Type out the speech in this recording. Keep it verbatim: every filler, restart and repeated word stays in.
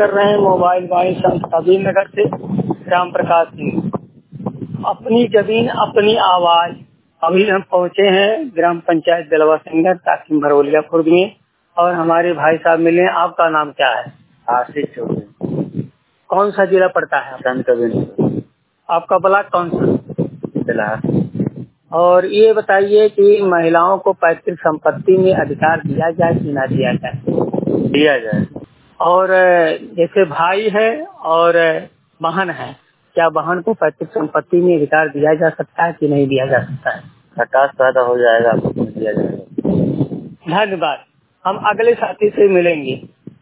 कर रहे हैं मोबाइल वाणी संत कबीर नगर से राम प्रकाश सिंह। अपनी जमीन अपनी आवाज। अभी हम पहुंचे हैं ग्राम पंचायत दिलवा सिंगर ताकीम भरौलिया खुर्द में और हमारे भाई साहब मिले। आपका नाम क्या है? आशीष चौधरी। कौन सा जिला पड़ता है? संत कबीर। आपका ब्लॉक कौन सा? बिलार। और ये बताइए कि महिलाओं को पैतृक संपत्ति में अधिकार दिया जाए कि ना दिया जाए? दिया जाए। और जैसे भाई है और बहन है, क्या बहन को पैतृक संपत्ति में अधिकार दिया जा सकता है कि नहीं दिया जा सकता है? खटास पैदा हो जाएगा तो दिया जाएगा। धन्यवाद। हम अगले साथी से मिलेंगे।